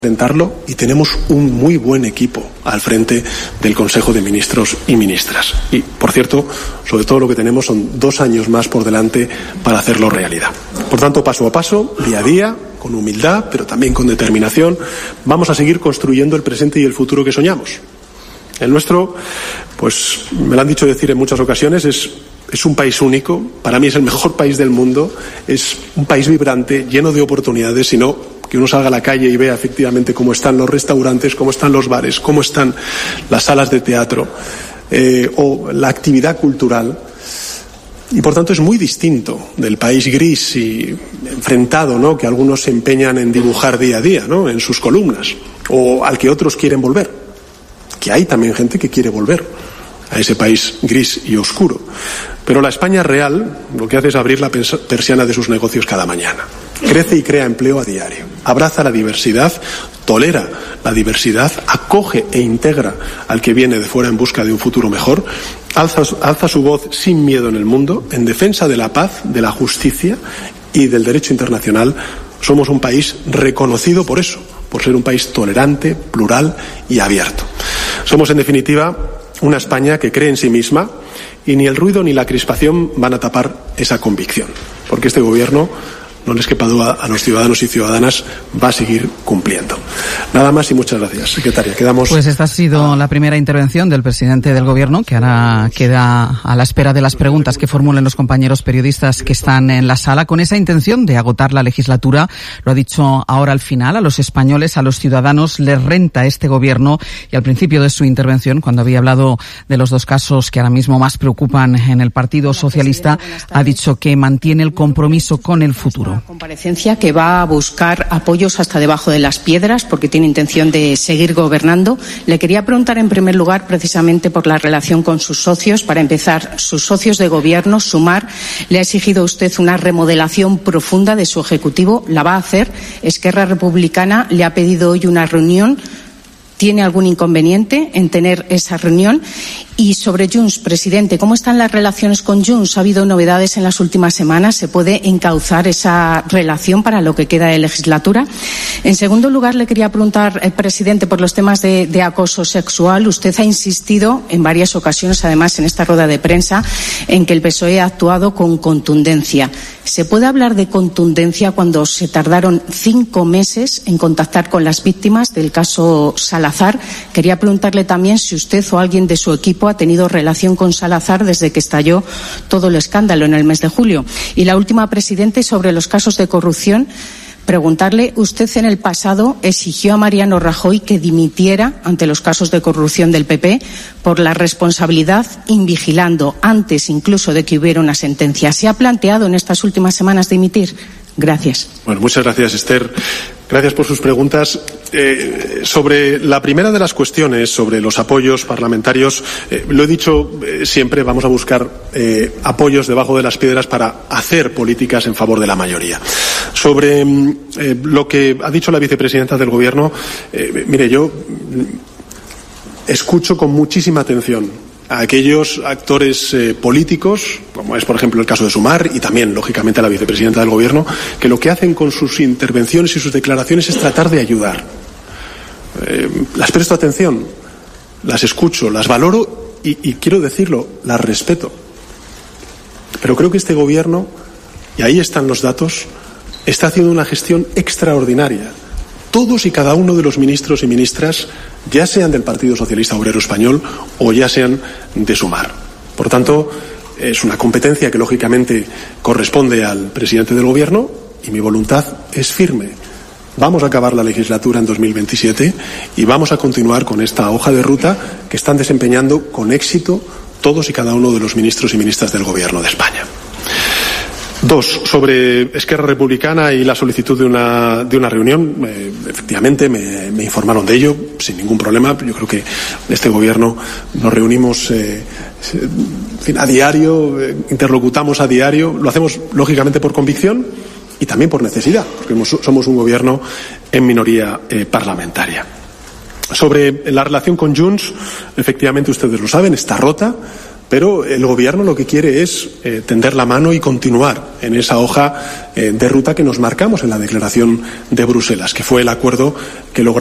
intentarlo y tenemos un muy buen equipo al frente del Consejo de Ministros y Ministras. Y, por cierto, sobre todo lo que tenemos son 2 años más por delante para hacerlo realidad. Por tanto, paso a paso, día a día, con humildad, pero también con determinación, vamos a seguir construyendo el presente y el futuro que soñamos. El nuestro, pues me lo han dicho decir en muchas ocasiones, es un país único, para mí es el mejor país del mundo, es un país vibrante, lleno de oportunidades, sino que uno salga a la calle y vea efectivamente cómo están los restaurantes, cómo están los bares, cómo están las salas de teatro o la actividad cultural. Y por tanto es muy distinto del país gris y enfrentado, ¿no?, que algunos se empeñan en dibujar día a día, ¿no?, en sus columnas, o al que otros quieren volver. Que hay también gente que quiere volver a ese país gris y oscuro. Pero la España real lo que hace es abrir la persiana de sus negocios cada mañana. Crece y crea empleo a diario. Abraza la diversidad, tolera la diversidad, acoge e integra al que viene de fuera en busca de un futuro mejor, alza su voz sin miedo en el mundo, en defensa de la paz, de la justicia y del derecho internacional. Somos un país reconocido por eso, por ser un país tolerante, plural y abierto. Somos, en definitiva, una España que cree en sí misma y ni el ruido ni la crispación van a tapar esa convicción, porque este gobierno, no les quepa duda a los ciudadanos y ciudadanas, va a seguir cumpliendo. Nada más y muchas gracias, secretaria. Quedamos. Pues esta ha sido la primera intervención del presidente del Gobierno, que ahora queda a la espera de las preguntas que formulen los compañeros periodistas que están en la sala, con esa intención de agotar la legislatura. Lo ha dicho ahora al final, a los españoles, a los ciudadanos les renta este Gobierno, y al principio de su intervención, cuando había hablado de los 2 casos que ahora mismo más preocupan en el Partido Socialista, ha dicho que mantiene el compromiso con el futuro. Comparecencia que va a buscar apoyos hasta debajo de las piedras porque tiene intención de seguir gobernando. Le quería preguntar en primer lugar precisamente por la relación con sus socios. Para empezar, sus socios de gobierno, Sumar, le ha exigido a usted una remodelación profunda de su ejecutivo. ¿La va a hacer? Esquerra Republicana le ha pedido hoy una reunión. ¿Tiene algún inconveniente en tener esa reunión? Y sobre Junts, presidente, ¿cómo están las relaciones con Junts? ¿Ha habido novedades en las últimas semanas? ¿Se puede encauzar esa relación para lo que queda de legislatura? En segundo lugar, le quería preguntar, presidente, por los temas de acoso sexual. Usted ha insistido en varias ocasiones, además en esta rueda de prensa, en que el PSOE ha actuado con contundencia. ¿Se puede hablar de contundencia cuando se tardaron 5 meses en contactar con las víctimas del caso Salazar? Quería preguntarle también si usted o alguien de su equipo ha tenido relación con Salazar desde que estalló todo el escándalo en el mes de julio. Y la última, presidente, sobre los casos de corrupción. Preguntarle, usted en el pasado exigió a Mariano Rajoy que dimitiera ante los casos de corrupción del PP por la responsabilidad invigilando antes incluso de que hubiera una sentencia. ¿Se ha planteado en estas últimas semanas dimitir? Gracias. Bueno, muchas gracias, Esther. Gracias por sus preguntas. Sobre la primera de las cuestiones, sobre los apoyos parlamentarios, lo he dicho siempre, vamos a buscar apoyos debajo de las piedras para hacer políticas en favor de la mayoría. Sobre lo que ha dicho la vicepresidenta del Gobierno, mire, yo escucho con muchísima atención a aquellos actores políticos, como es por ejemplo el caso de Sumar, y también lógicamente a la vicepresidenta del Gobierno, que lo que hacen con sus intervenciones y sus declaraciones es tratar de ayudar. Las presto atención, las escucho, las valoro y quiero decirlo, las respeto. Pero creo que este Gobierno, y ahí están los datos, está haciendo una gestión extraordinaria. Todos y cada uno de los ministros y ministras, ya sean del Partido Socialista Obrero Español o ya sean de Sumar. Por tanto, es una competencia que lógicamente corresponde al presidente del Gobierno y mi voluntad es firme. Vamos a acabar la legislatura en 2027 y vamos a continuar con esta hoja de ruta que están desempeñando con éxito todos y cada uno de los ministros y ministras del Gobierno de España. 2, sobre Esquerra Republicana y la solicitud de una reunión. Efectivamente, me informaron de ello sin ningún problema. Yo creo que este Gobierno nos reunimos a diario, interlocutamos a diario. Lo hacemos, lógicamente, por convicción y también por necesidad, porque somos un Gobierno en minoría parlamentaria. Sobre la relación con Junts, efectivamente, ustedes lo saben, está rota. pero el Gobierno lo que quiere es tender la mano y continuar en esa hoja de ruta que nos marcamos en la Declaración de Bruselas, que fue el acuerdo que logramos